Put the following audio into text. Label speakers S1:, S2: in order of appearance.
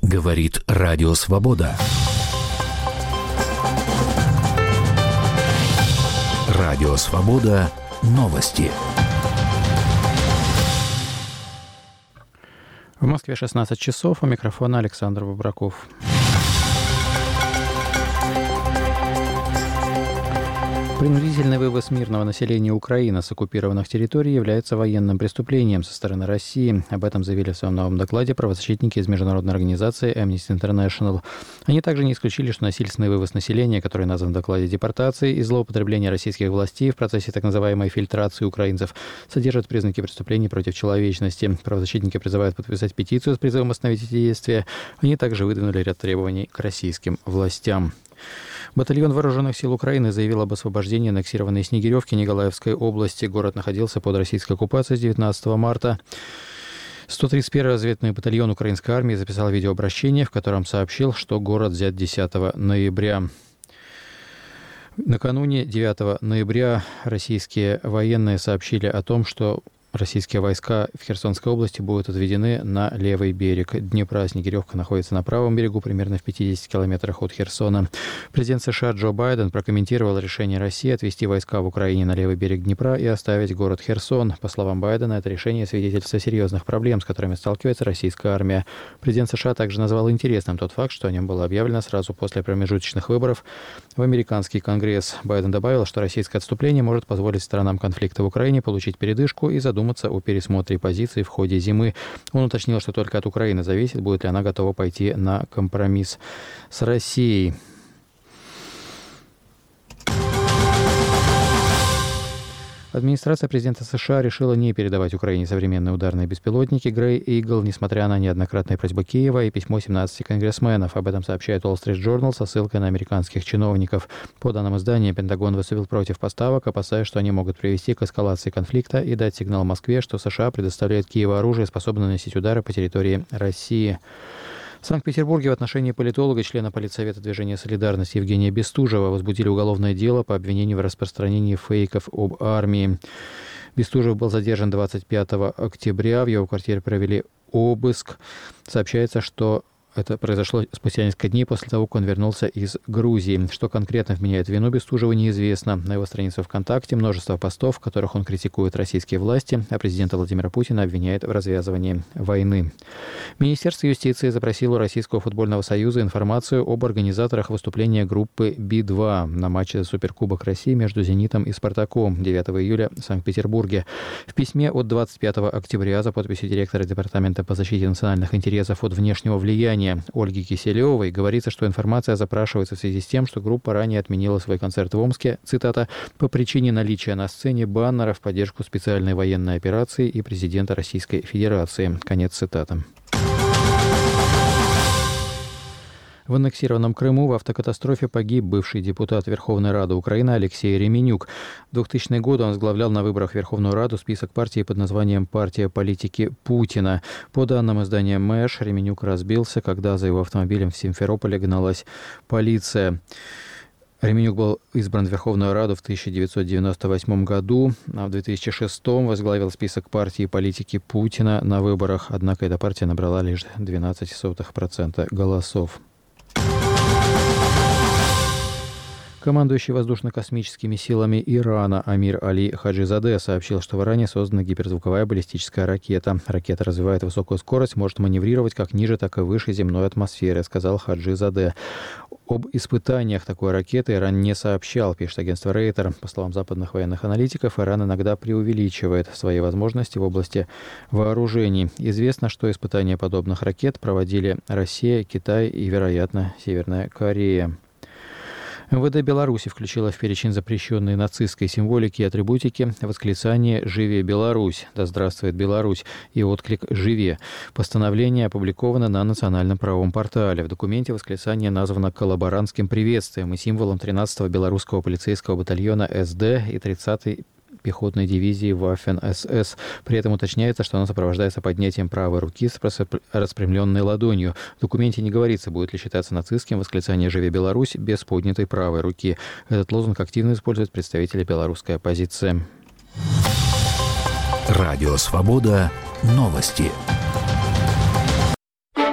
S1: Говорит Радио Свобода. Радио Свобода. Новости.
S2: В Москве 16 часов. У микрофона Александр Бобраков. Принудительный вывоз мирного населения Украины с оккупированных территорий является военным преступлением со стороны России. Об этом заявили в своем новом докладе правозащитники из международной организации Amnesty International. Они также не исключили, что насильственный вывоз населения, который назван в докладе депортацией, и злоупотребление российских властей в процессе так называемой фильтрации украинцев содержат признаки преступлений против человечности. Правозащитники призывают подписать петицию с призывом остановить эти действия. Они также выдвинули ряд требований к российским властям. Батальон Вооруженных сил Украины заявил об освобождении аннексированной Снегиревки Николаевской области. Город находился под российской оккупацией с 19 марта. 131-й разведный батальон украинской армии записал видеообращение, в котором сообщил, что город взят 10 ноября. Накануне 9 ноября российские военные сообщили о том, что российские войска в Херсонской области будут отведены на левый берег Днепра. Снегиревка находится на правом берегу, примерно в 50 километрах от Херсона. Президент США Джо Байден прокомментировал решение России отвести войска в Украине на левый берег Днепра и оставить город Херсон. По словам Байдена, это решение свидетельствует о серьезных проблем, с которыми сталкивается российская армия. Президент США также назвал интересным тот факт, что о нем было объявлено сразу после промежуточных выборов в американский Конгресс. Байден добавил, что российское отступление может позволить сторонам конфликта в Украине получить передышку и задуматься о пересмотре позиций в ходе зимы. Он уточнил, что только от Украины зависит, будет ли она готова пойти на компромисс с Россией. Администрация президента США решила не передавать Украине современные ударные беспилотники Grey Eagle, несмотря на неоднократные просьбы Киева и письмо 17 конгрессменов. Об этом сообщает Wall Street Journal со ссылкой на американских чиновников. По данным издания, Пентагон выступил против поставок, опасаясь, что они могут привести к эскалации конфликта и дать сигнал Москве, что США предоставляет Киеву оружие, способное наносить удары по территории России. В Санкт-Петербурге в отношении политолога, члена Политсовета движения «Солидарность» Евгения Бестужева возбудили уголовное дело по обвинению в распространении фейков об армии. Бестужев был задержан 25 октября. В его квартире провели обыск. Сообщается, что это произошло спустя несколько дней после того, как он вернулся из Грузии. Что конкретно вменяет вину Бестужеву, неизвестно. На его странице ВКонтакте множество постов, в которых он критикует российские власти, а президента Владимира Путина обвиняет в развязывании войны. Министерство юстиции запросило у Российского футбольного союза информацию об организаторах выступления группы Би-2 на матче за Суперкубок России между «Зенитом» и «Спартаком» 9 июля в Санкт-Петербурге. В письме от 25 октября за подписью директора Департамента по защите национальных интересов от внешнего влияния Ольги Киселевой говорится, что информация запрашивается в связи с тем, что группа ранее отменила свой концерт в Омске, цитата, «по причине наличия на сцене баннера в поддержку специальной военной операции и президента Российской Федерации». Конец цитаты. В аннексированном Крыму в автокатастрофе погиб бывший депутат Верховной Рады Украины Алексей Ременюк. В 2000 годы он возглавлял на выборах в Верховную Раду список партии под названием «Партия политики Путина». По данным издания МЭШ, Ременюк разбился, когда за его автомобилем в Симферополе гналась полиция. Ременюк был избран в Верховную Раду в 1998 году, а в 2006 возглавил список партии политики Путина на выборах, однако эта партия набрала лишь 0,12% голосов. Командующий воздушно-космическими силами Ирана Амир Али Хаджизаде сообщил, что в Иране создана гиперзвуковая баллистическая ракета. Ракета развивает высокую скорость, может маневрировать как ниже, так и выше земной атмосферы, сказал Хаджизаде. Об испытаниях такой ракеты Иран не сообщал, пишет агентство Рейтер. По словам западных военных аналитиков, Иран иногда преувеличивает свои возможности в области вооружений. Известно, что испытания подобных ракет проводили Россия, Китай и, вероятно, Северная Корея. МВД Беларуси включила в перечень запрещенной нацистской символики и атрибутики восклицание «Живе Беларусь!», «Да здравствует Беларусь!» и отклик «Живе!». Постановление опубликовано на национальном правовом портале. В документе восклицание названо коллаборантским приветствием и символом 13-го белорусского полицейского батальона СД и 30-й пехотной дивизии Waffen-СС. При этом уточняется, что оно сопровождается поднятием правой руки с распрямленной ладонью. В документе не говорится, будет ли считаться нацистским восклицание «Живе Беларусь!» без поднятой правой руки. Этот лозунг активно используют представители белорусской оппозиции.
S1: Радио Свобода. Новости.